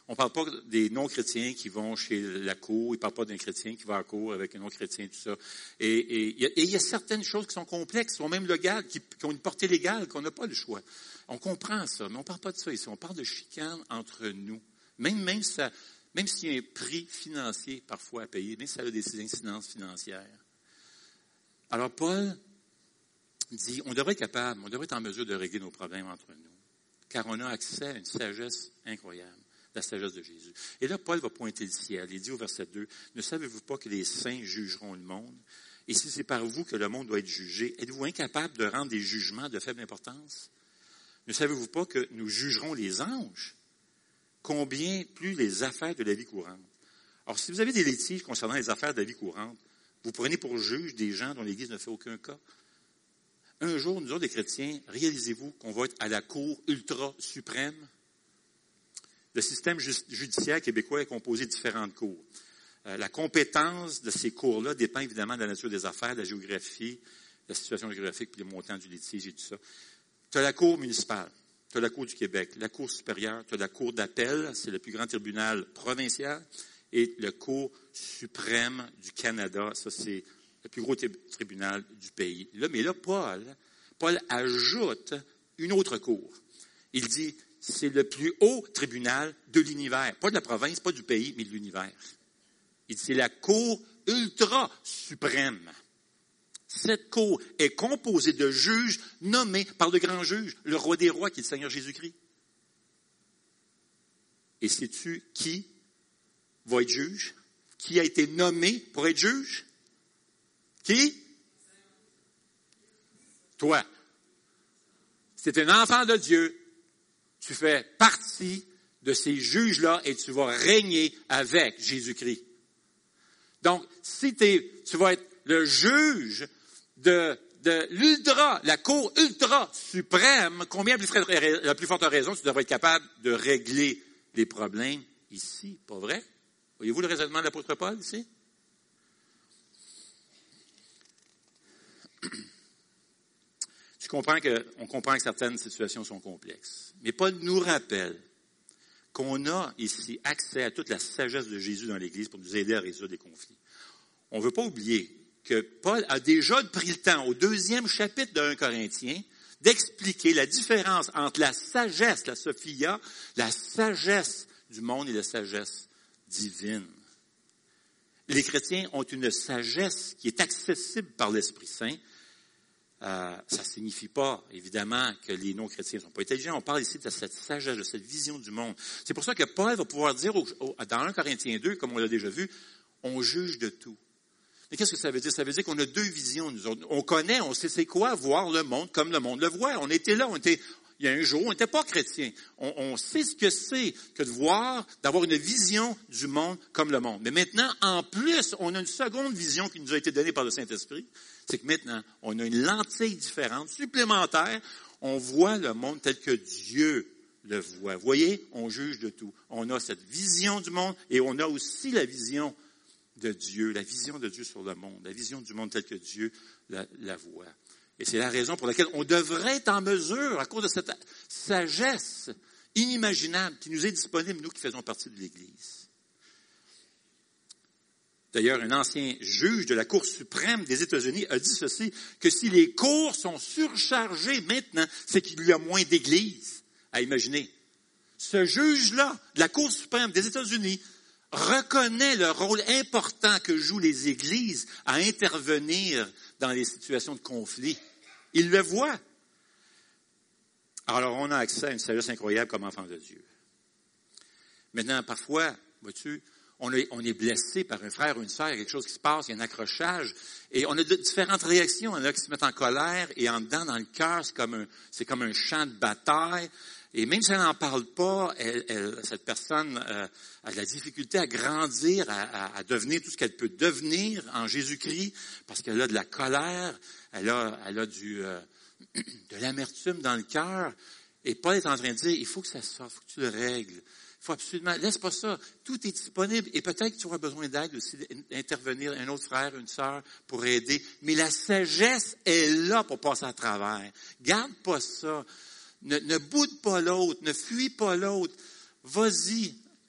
On ne parle pas des non-chrétiens qui vont chez la cour. Il ne parle pas d'un chrétien qui va à la cour avec un autre chrétien, tout ça. Et il y a certaines choses qui sont complexes, qui sont même légales, qui ont une portée légale, qu'on n'a pas le choix. On comprend ça, mais on ne parle pas de ça ici. On parle de chicane entre nous. Même s'il y a un prix financier parfois à payer, même si ça a des incidences financières. Alors Paul dit, on devrait être en mesure de régler nos problèmes entre nous, car on a accès à une sagesse incroyable. La sagesse de Jésus. Et là, Paul va pointer le ciel. Il dit au verset 2, « Ne savez-vous pas que les saints jugeront le monde? Et si c'est par vous que le monde doit être jugé, êtes-vous incapable de rendre des jugements de faible importance? Ne savez-vous pas que nous jugerons les anges? Combien plus les affaires de la vie courante? » Alors, si vous avez des litiges concernant les affaires de la vie courante, vous prenez pour juge des gens dont l'Église ne fait aucun cas. Un jour, nous autres, les chrétiens, réalisez-vous qu'on va être à la cour ultra-suprême? Le système judiciaire québécois est composé de différentes cours. La compétence de ces cours-là dépend évidemment de la nature des affaires, de la géographie, la situation géographique, puis les montants du litige et tout ça. Tu as la cour municipale, tu as la cour du Québec, la cour supérieure, tu as la cour d'appel, c'est le plus grand tribunal provincial, et le cour suprême du Canada, ça c'est le plus gros tribunal du pays. Mais là, Paul ajoute une autre cour. Il dit, c'est le plus haut tribunal de l'univers. Pas de la province, pas du pays, mais de l'univers. Il dit, c'est la cour ultra-suprême. Cette cour est composée de juges nommés par le grand juge, le roi des rois, qui est le Seigneur Jésus-Christ. Et sais-tu qui va être juge? Qui a été nommé pour être juge? Qui? Toi. Si tu es un enfant de Dieu, tu fais partie de ces juges-là et tu vas régner avec Jésus-Christ. Donc, si tu vas être le juge de la cour ultra suprême, combien la plus forte raison, tu devrais être capable de régler les problèmes ici, pas vrai? Voyez-vous le raisonnement de l'apôtre Paul ici? On comprend que certaines situations sont complexes. Mais Paul nous rappelle qu'on a ici accès à toute la sagesse de Jésus dans l'Église pour nous aider à résoudre les conflits. On ne veut pas oublier que Paul a déjà pris le temps, au 2e chapitre de 1 Corinthiens, d'expliquer la différence entre la sagesse, la Sophia, la sagesse du monde et la sagesse divine. Les chrétiens ont une sagesse qui est accessible par l'Esprit Saint. Ça ne signifie pas, évidemment, que les non-chrétiens ne sont pas intelligents. On parle ici de cette sagesse, de cette vision du monde. C'est pour ça que Paul va pouvoir dire, dans 1 Corinthiens 2, comme on l'a déjà vu, on juge de tout. Mais qu'est-ce que ça veut dire? Ça veut dire qu'on a deux visions, nous autres. On sait c'est quoi voir le monde comme le monde le voit. On était là, il y a un jour, on n'était pas chrétiens. On sait ce que c'est que d'avoir une vision du monde comme le monde. Mais maintenant, en plus, on a une seconde vision qui nous a été donnée par le Saint-Esprit. C'est que maintenant, on a une lentille différente, supplémentaire. On voit le monde tel que Dieu le voit. Vous voyez, on juge de tout. On a cette vision du monde et on a aussi la vision de Dieu, la vision de Dieu sur le monde, la vision du monde tel que Dieu la voit. Et c'est la raison pour laquelle on devrait être en mesure, à cause de cette sagesse inimaginable qui nous est disponible, nous qui faisons partie de l'Église. D'ailleurs, un ancien juge de la Cour suprême des États-Unis a dit ceci, que si les cours sont surchargés maintenant, c'est qu'il y a moins d'églises à imaginer. Ce juge-là, de la Cour suprême des États-Unis, reconnaît le rôle important que jouent les églises à intervenir dans les situations de conflit. Il le voit. Alors, on a accès à une sagesse incroyable comme enfant de Dieu. Maintenant, parfois, vois-tu, on est blessé par un frère ou une sœur, il y a quelque chose qui se passe, il y a un accrochage, et on a différentes réactions. Il y en a qui se mettent en colère, et en dedans, dans le cœur, c'est comme un champ de bataille. Et même si elle n'en parle pas, cette personne a de la difficulté à grandir, à devenir tout ce qu'elle peut devenir en Jésus-Christ, parce qu'elle a de la colère, elle a de l'amertume dans le cœur. Et Paul est en train de dire, il faut que ça sorte, il faut que tu le règles. Il faut absolument, laisse pas ça. Tout est disponible. Et peut-être que tu auras besoin d'aide aussi, d'intervenir un autre frère, une sœur, pour aider. Mais la sagesse est là pour passer à travers. Garde pas ça. Ne boude pas l'autre, ne fuis pas l'autre. Vas-y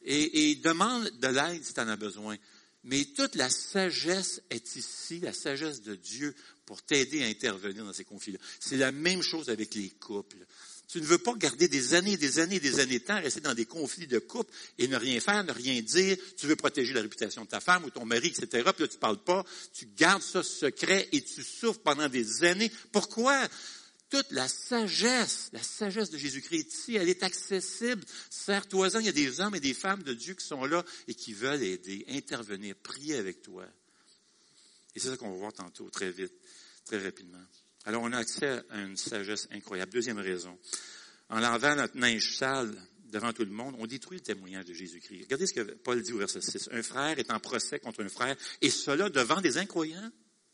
et demande de l'aide si tu en as besoin. Mais toute la sagesse est ici, la sagesse de Dieu, pour t'aider à intervenir dans ces conflits-là. C'est la même chose avec les couples. Tu ne veux pas garder des années de temps, rester dans des conflits de couple et ne rien faire, ne rien dire. Tu veux protéger la réputation de ta femme ou ton mari, etc. Puis là, tu ne parles pas. Tu gardes ça secret et tu souffres pendant des années. Pourquoi? Toute la sagesse de Jésus-Christ est ici, elle est accessible. Serre-toi-en, il y a des hommes et des femmes de Dieu qui sont là et qui veulent aider, intervenir, prier avec toi. Et c'est ça qu'on va voir tantôt, très vite, très rapidement. Alors, on a accès à une sagesse incroyable. Deuxième raison. En lavant notre linge sale devant tout le monde, on détruit le témoignage de Jésus-Christ. Regardez ce que Paul dit au verset 6. Un frère est en procès contre un frère, et cela devant des incroyants.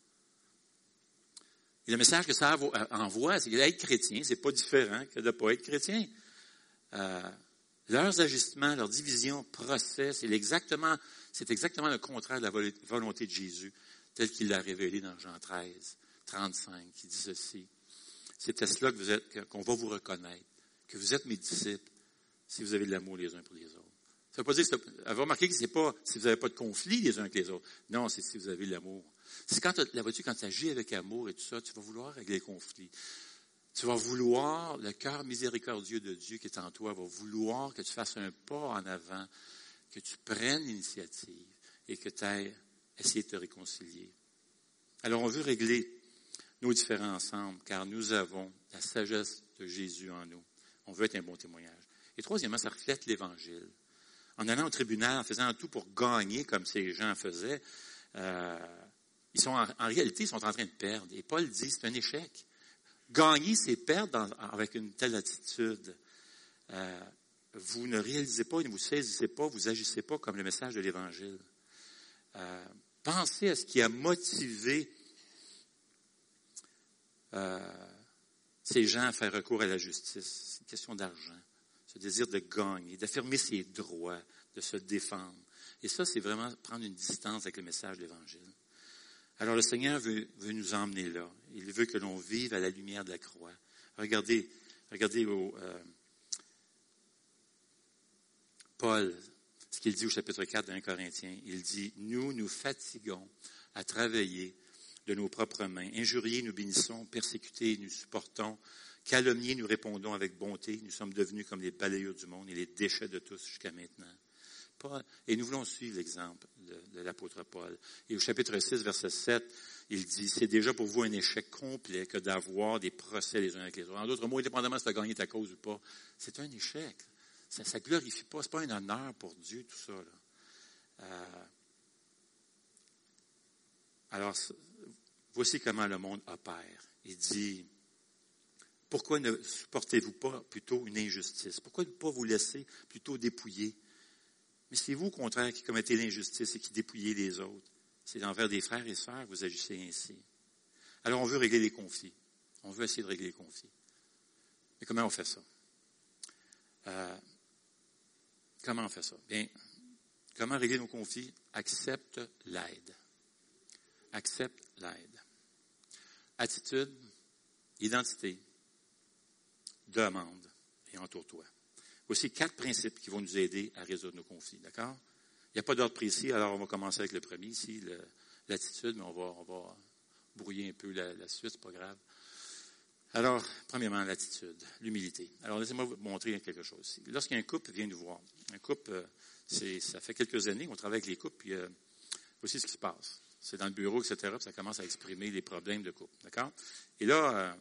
Et le message que ça envoie, c'est qu'être chrétien, c'est pas différent que de ne pas être chrétien. Leurs agissements, leurs divisions, procès, c'est exactement le contraire de la volonté de Jésus, tel qu'il l'a révélé dans Jean 13, 35, qui dit ceci. C'est à cela qu'on va vous reconnaître, que vous êtes mes disciples, si vous avez de l'amour les uns pour les autres. Ça ne veut pas dire que, vous remarquez que c'est pas si vous n'avez pas de conflit les uns avec les autres. Non, c'est si vous avez de l'amour. C'est quand tu agis avec amour et tout ça, tu vas vouloir régler les conflits. Tu vas vouloir, le cœur miséricordieux de Dieu qui est en toi va vouloir que tu fasses un pas en avant, que tu prennes l'initiative et que tu ailles essayer de te réconcilier. Alors, on veut régler nos différends ensemble, car nous avons la sagesse de Jésus en nous. On veut être un bon témoignage. Et troisièmement, ça reflète l'Évangile. En allant au tribunal, en faisant tout pour gagner, comme ces gens faisaient, en réalité, ils sont en train de perdre. Et Paul dit, c'est un échec. Gagner, c'est perdre avec une telle attitude. Vous ne réalisez pas, ne vous saisissez pas, vous agissez pas comme le message de l'Évangile. Pensez à ce qui a motivé ces gens à faire recours à la justice. C'est une question d'argent. Ce désir de gagner, d'affirmer ses droits, de se défendre. Et ça, c'est vraiment prendre une distance avec le message de l'Évangile. Alors, le Seigneur veut nous emmener là. Il veut que l'on vive à la lumière de la croix. Regardez Paul, ce qu'il dit au chapitre 4 de 1 Corinthiens. Il dit, nous fatiguons à travailler de nos propres mains. Injuriés, nous bénissons. Persécutés, nous supportons. Calomniés, nous répondons avec bonté. Nous sommes devenus comme les balayeurs du monde et les déchets de tous jusqu'à maintenant. Et nous voulons suivre l'exemple de l'apôtre Paul. Et au chapitre 6, verset 7, il dit, c'est déjà pour vous un échec complet que d'avoir des procès les uns avec les autres. En d'autres mots, indépendamment si tu as gagné ta cause ou pas, c'est un échec. Ça ne glorifie pas, ce n'est pas un honneur pour Dieu, tout ça. Alors, voici comment le monde opère. Il dit, pourquoi ne supportez-vous pas plutôt une injustice? Pourquoi ne pas vous laisser plutôt dépouiller? Mais c'est vous, au contraire, qui commettez l'injustice et qui dépouillez les autres. C'est envers des frères et sœurs que vous agissez ainsi. Alors, on veut régler les conflits. On veut essayer de régler les conflits. Mais comment on fait ça? Comment on fait ça? Bien, comment régler nos conflits? Accepte l'aide. Accepte l'aide. Attitude, identité, demande et entoure-toi. Voici 4 principes qui vont nous aider à résoudre nos conflits, d'accord? Il n'y a pas d'ordre précis, alors on va commencer avec le premier ici, l'attitude, mais on va brouiller un peu la suite, c'est pas grave. Alors, premièrement, l'attitude, l'humilité. Alors, laissez-moi vous montrer quelque chose. Lorsqu'un couple vient nous voir, un couple, ça fait quelques années qu'on travaille avec les couples, puis voici ce qui se passe. C'est dans le bureau, etc., puis ça commence à exprimer les problèmes de couple, d'accord? Et là,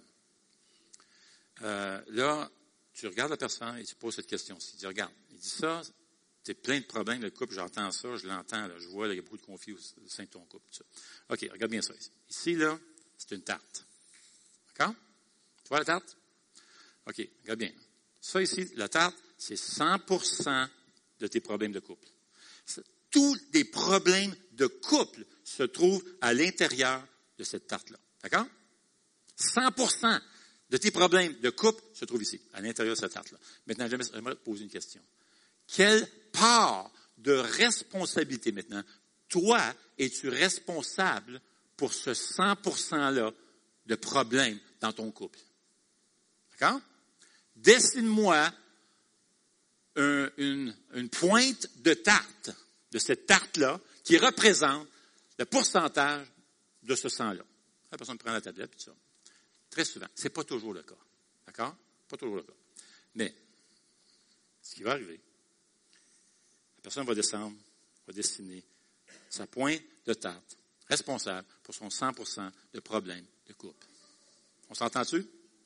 tu regardes la personne et tu poses cette question-ci. Tu dis, regarde, il dit ça, tu as plein de problèmes de couple, j'entends ça, je l'entends, là, je vois, là, il y a beaucoup de conflits au sein de ton couple. Tout ça. OK, regarde bien ça. Ici, là, c'est une tarte. D'accord? Tu vois la tarte? OK, regarde bien. Ça ici, la tarte, c'est 100% de tes problèmes de couple. Tous les problèmes de couple se trouvent à l'intérieur de cette tarte-là. D'accord? 100% de tes problèmes de couple se trouvent ici, à l'intérieur de cette tarte-là. Maintenant, j'aimerais te poser une question. Quelle part de responsabilité maintenant, toi, es-tu responsable pour ce 100%-là de problèmes dans ton couple? D'accord? Dessine-moi une pointe de tarte, de cette tarte-là, qui représente le pourcentage de ce sang-là. La personne prend la tablette, puis ça. Très souvent. Ce n'est pas toujours le cas. D'accord? Pas toujours le cas. Mais, ce qui va arriver, la personne va descendre, va dessiner sa pointe de tarte, responsable pour son 100% de problèmes de couple. On s'entend-tu?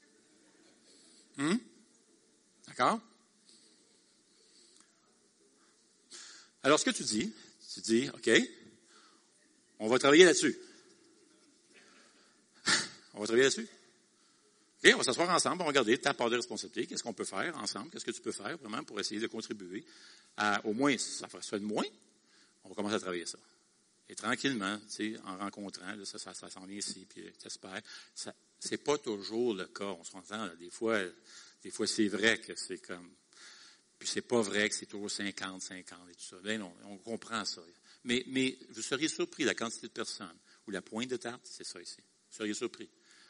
D'accord? Alors, ce que tu dis, OK, on va travailler là-dessus. On va travailler là-dessus. OK, on va s'asseoir ensemble, on va regarder ta part de responsabilité, qu'est-ce qu'on peut faire ensemble, qu'est-ce que tu peux faire vraiment pour essayer de contribuer à, au moins, ça fait de moins, on va commencer à travailler ça. Et tranquillement, tu sais, en rencontrant, là, ça s'en vient ici, puis t'espères. C'est pas toujours le cas, on s'entend, là, des fois, c'est vrai que c'est comme, puis c'est pas vrai que c'est toujours 50 et tout ça. Ben non, on comprend ça. Mais vous seriez surpris, la quantité de personnes, ou la pointe de tarte, c'est ça ici. Vous seriez surpris.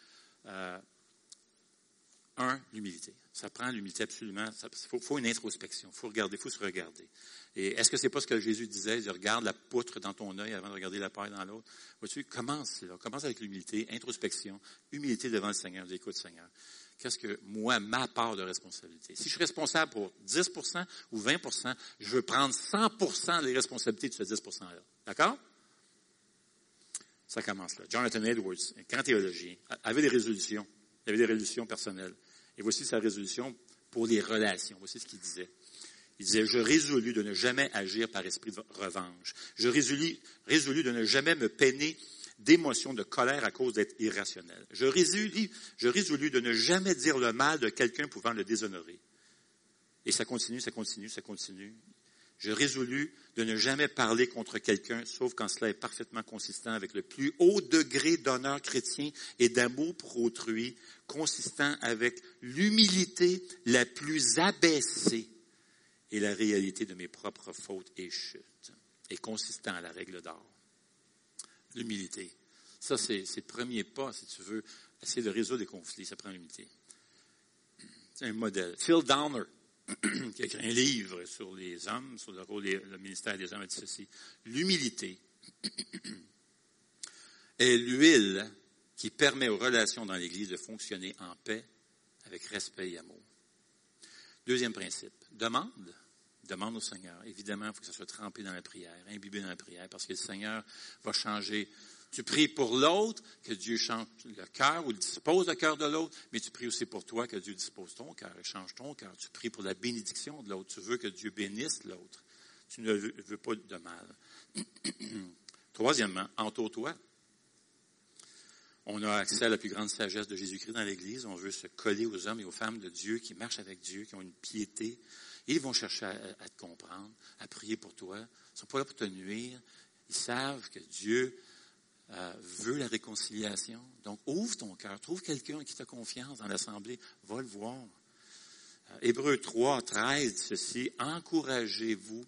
L'humilité. Ça prend l'humilité absolument. Il faut une introspection. Il faut regarder, il faut se regarder. Et est-ce que c'est pas ce que Jésus disait? Il regarde la poutre dans ton œil avant de regarder la paille dans l'autre. Vois-tu, commence là. Commence avec l'humilité, introspection, humilité devant le Seigneur. Écoute, Seigneur, qu'est-ce que moi, ma part de responsabilité? Si je suis responsable pour 10% ou 20%, je veux prendre 100% des responsabilités de ce 10%-là. D'accord? Ça commence là. Jonathan Edwards, un grand théologien, avait des résolutions. Il avait des résolutions personnelles. Et voici sa résolution pour les relations. Voici ce qu'il disait. Il disait, je résolus de ne jamais agir par esprit de revanche. Je résolus de ne jamais me peiner d'émotions de colère à cause d'être irrationnel. Je résolus de ne jamais dire le mal de quelqu'un pouvant le déshonorer. Et ça continue. Je résolus de ne jamais parler contre quelqu'un, sauf quand cela est parfaitement consistant avec le plus haut degré d'honneur chrétien et d'amour pour autrui, consistant avec l'humilité la plus abaissée et la réalité de mes propres fautes et chutes, et consistant à la règle d'or. L'humilité. Ça, c'est le premier pas, si tu veux, essayer de résoudre les conflits, ça prend l'humilité. C'est un modèle. Phil Downer, qui a écrit un livre sur les hommes, sur le rôle et le ministère des hommes, a dit ceci. L'humilité est l'huile qui permet aux relations dans l'Église de fonctionner en paix, avec respect et amour. Deuxième principe, demande au Seigneur. Évidemment, il faut que ça soit trempé dans la prière, imbibé dans la prière, parce que le Seigneur va changer. Tu pries pour l'autre, que Dieu change le cœur ou dispose le cœur de l'autre, mais tu pries aussi pour toi, que Dieu dispose ton cœur et change ton cœur. Tu pries pour la bénédiction de l'autre. Tu veux que Dieu bénisse l'autre. Tu ne veux pas de mal. Troisièmement, entoure-toi. On a accès à la plus grande sagesse de Jésus-Christ dans l'Église. On veut se coller aux hommes et aux femmes de Dieu qui marchent avec Dieu, qui ont une piété. Ils vont chercher à te comprendre, à prier pour toi. Ils ne sont pas là pour te nuire. Ils savent que Dieu veut la réconciliation. Donc, ouvre ton cœur. Trouve quelqu'un qui t'a confiance dans l'Assemblée. Va le voir. Hébreux 3, 13 dit ceci. Encouragez-vous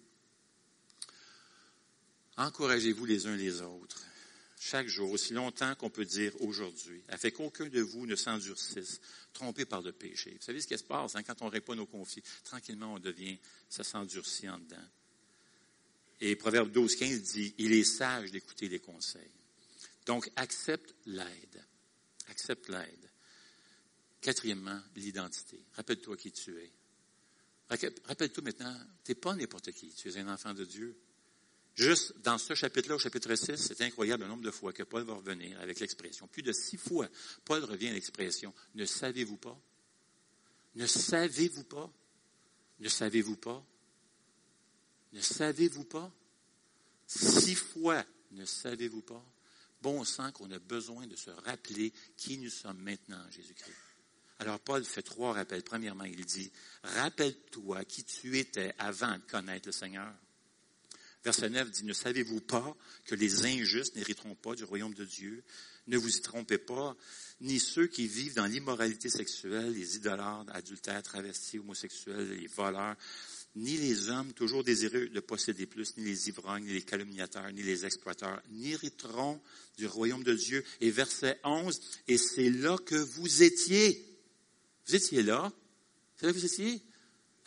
les uns les autres. Chaque jour, aussi longtemps qu'on peut dire aujourd'hui, afin qu'aucun de vous ne s'endurcisse, trompé par le péché. Vous savez ce qui se passe, hein, quand on répond nos conflits, tranquillement ça s'endurcit en dedans. Et Proverbe 12, 15 dit, il est sage d'écouter les conseils. Donc, accepte l'aide. Accepte l'aide. Quatrièmement, l'identité. Rappelle-toi qui tu es. Rappelle-toi maintenant, tu n'es pas n'importe qui, tu es un enfant de Dieu. Juste dans ce chapitre-là, au chapitre 6, c'est incroyable le nombre de fois que Paul va revenir avec l'expression. Plus de 6 fois, Paul revient à l'expression « Ne savez-vous pas? Ne savez-vous pas? Ne savez-vous pas? Ne savez-vous pas? » 6 fois, ne savez-vous pas? Bon sang qu'on a besoin de se rappeler qui nous sommes maintenant en Jésus-Christ. Alors Paul fait 3 rappels. Premièrement, il dit « Rappelle-toi qui tu étais avant de connaître le Seigneur. » Verset 9 dit, « Ne savez-vous pas que les injustes n'hériteront pas du royaume de Dieu? Ne vous y trompez pas, ni ceux qui vivent dans l'immoralité sexuelle, les idolâtres, adultères, travestis, homosexuels, les voleurs, ni les hommes toujours désireux de posséder plus, ni les ivrognes, ni les calomniateurs, ni les exploiteurs, n'hériteront du royaume de Dieu. » Et verset 11, « Et c'est là que vous étiez. » Vous étiez là. C'est là que vous étiez.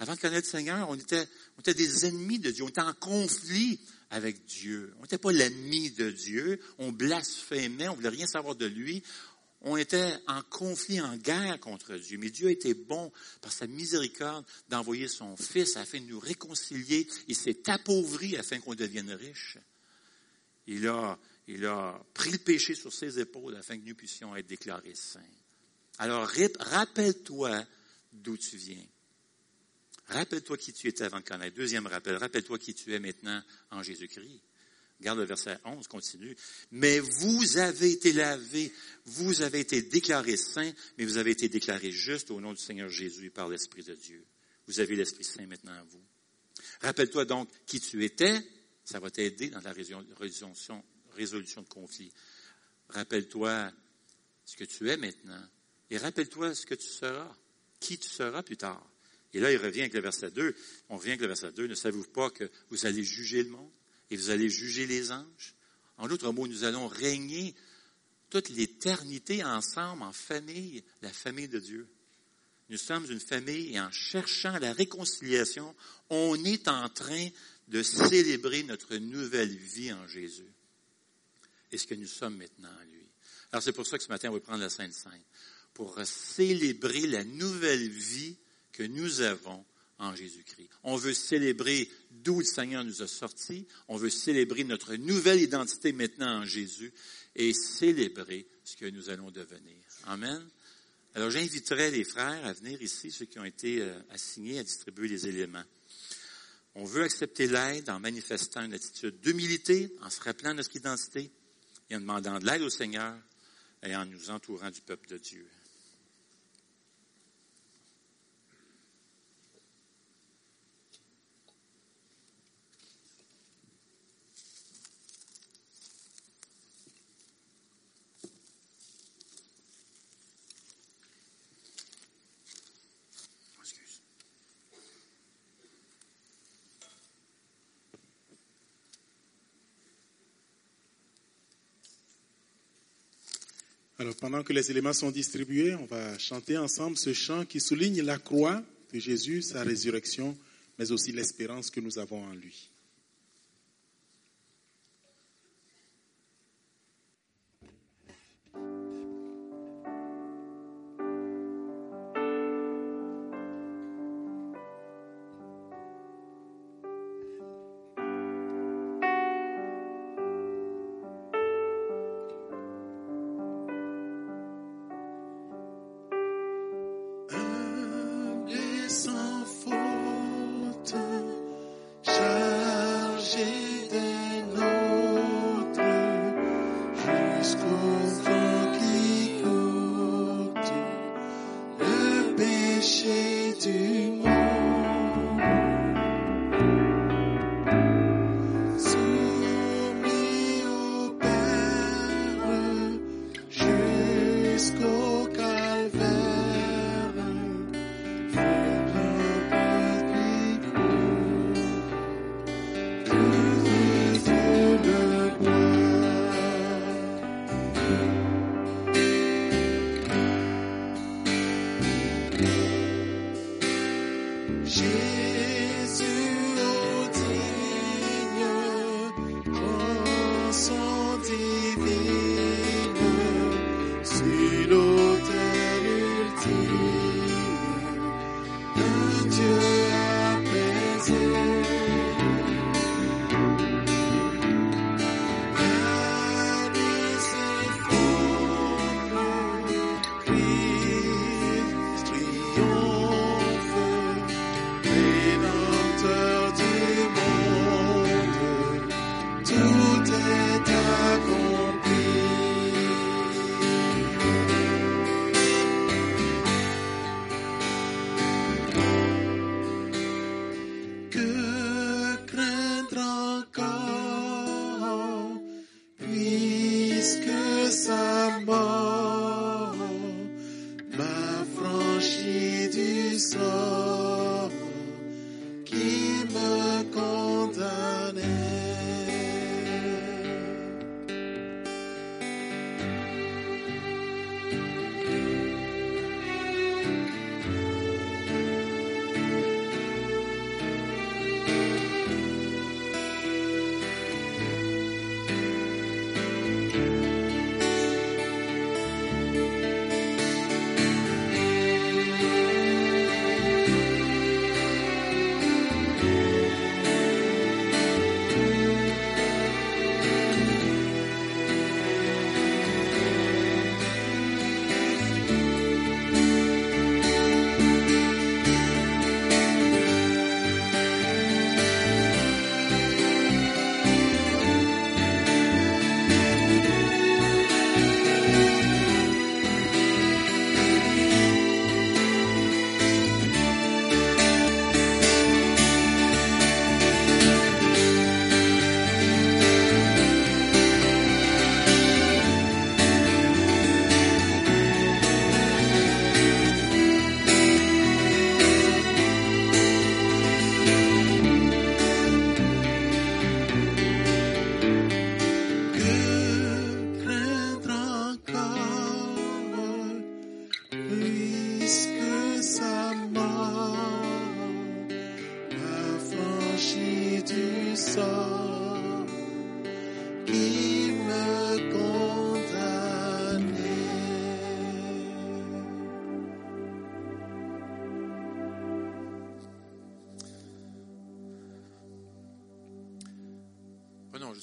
Avant de connaître le Seigneur, on était des ennemis de Dieu. On était en conflit avec Dieu. On n'était pas l'ami de Dieu. On blasphémait. On ne voulait rien savoir de lui. On était en conflit, en guerre contre Dieu. Mais Dieu a été bon par sa miséricorde d'envoyer son Fils afin de nous réconcilier. Il s'est appauvri afin qu'on devienne riche. Il a pris le péché sur ses épaules afin que nous puissions être déclarés saints. Alors, rappelle-toi d'où tu viens. Rappelle-toi qui tu étais avant de connaître. Deuxième rappel, rappelle-toi qui tu es maintenant en Jésus-Christ. Regarde le verset 11, continue. Mais vous avez été lavés, vous avez été déclarés saints, mais vous avez été déclarés justes au nom du Seigneur Jésus par l'Esprit de Dieu. Vous avez l'Esprit Saint maintenant en vous. Rappelle-toi donc qui tu étais, ça va t'aider dans la résolution de conflits. Rappelle-toi ce que tu es maintenant et rappelle-toi ce que tu seras, qui tu seras plus tard. Et là, il revient avec le verset 2. On revient avec le verset 2. Ne savez-vous pas que vous allez juger le monde et vous allez juger les anges? En d'autres mots, nous allons régner toute l'éternité ensemble, en famille, la famille de Dieu. Nous sommes une famille et en cherchant la réconciliation, on est en train de célébrer notre nouvelle vie en Jésus. Et ce que nous sommes maintenant en lui. Alors c'est pour ça que ce matin, on va prendre la Sainte Seine. Pour célébrer la nouvelle vie que nous avons en Jésus-Christ. On veut célébrer d'où le Seigneur nous a sortis. On veut célébrer notre nouvelle identité maintenant en Jésus et célébrer ce que nous allons devenir. Amen. Alors, j'inviterai les frères à venir ici, ceux qui ont été assignés à distribuer les éléments. On veut accepter l'aide en manifestant une attitude d'humilité, en se rappelant de notre identité et en demandant de l'aide au Seigneur et en nous entourant du peuple de Dieu. Alors, pendant que les éléments sont distribués, on va chanter ensemble ce chant qui souligne la croix de Jésus, sa résurrection, mais aussi l'espérance que nous avons en lui. Sans faute, chargé des nôtres, jusqu'au sang qui coûte le péché du monde. Soumis au Père, jusqu'au calvaire.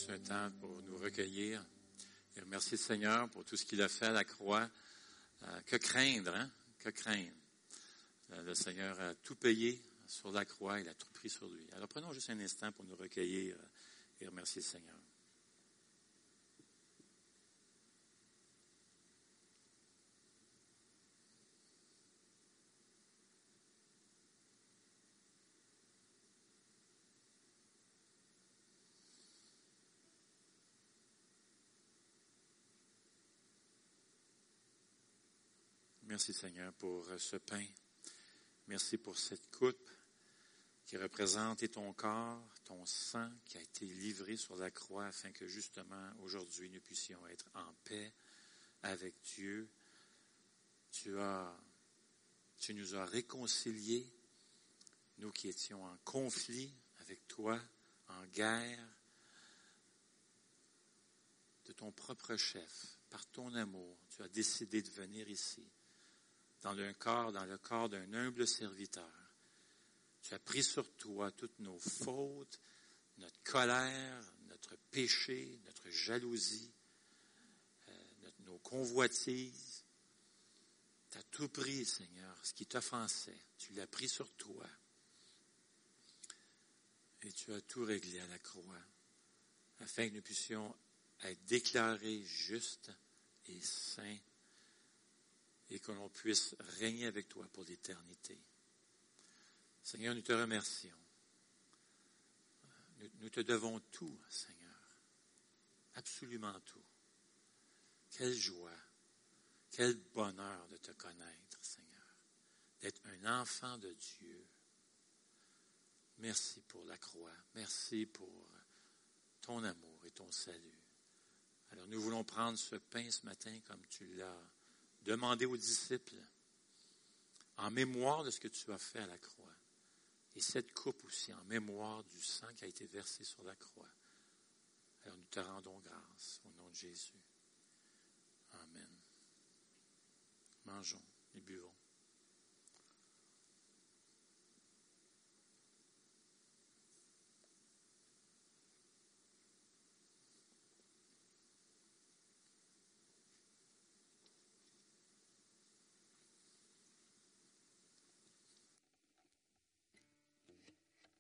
juste un temps pour nous recueillir et remercier le Seigneur pour tout ce qu'il a fait à la croix. Que craindre, hein? Que craindre. Le Seigneur a tout payé sur la croix, il a tout pris sur lui. Alors prenons juste un instant pour nous recueillir et remercier le Seigneur. Merci Seigneur pour ce pain. Merci pour cette coupe qui représente ton corps, ton sang qui a été livré sur la croix afin que justement aujourd'hui nous puissions être en paix avec Dieu. Tu nous as réconciliés, nous qui étions en conflit avec toi, en guerre, de ton propre chef. Par ton amour, tu as décidé de venir ici. Dans le corps d'un humble serviteur. Tu as pris sur toi toutes nos fautes, notre colère, notre péché, notre jalousie, nos convoitises. Tu as tout pris, Seigneur, ce qui t'offensait. Tu l'as pris sur toi. Et tu as tout réglé à la croix, afin que nous puissions être déclarés justes et saints, et que l'on puisse régner avec toi pour l'éternité. Seigneur, nous te remercions. Nous te devons tout, Seigneur. Absolument tout. Quelle joie, quel bonheur de te connaître, Seigneur. D'être un enfant de Dieu. Merci pour la croix. Merci pour ton amour et ton salut. Alors nous voulons prendre ce pain ce matin comme tu l'as demandez aux disciples, en mémoire de ce que tu as fait à la croix. Et cette coupe aussi, en mémoire du sang qui a été versé sur la croix. Alors nous te rendons grâce au nom de Jésus. Amen. Mangeons et buvons.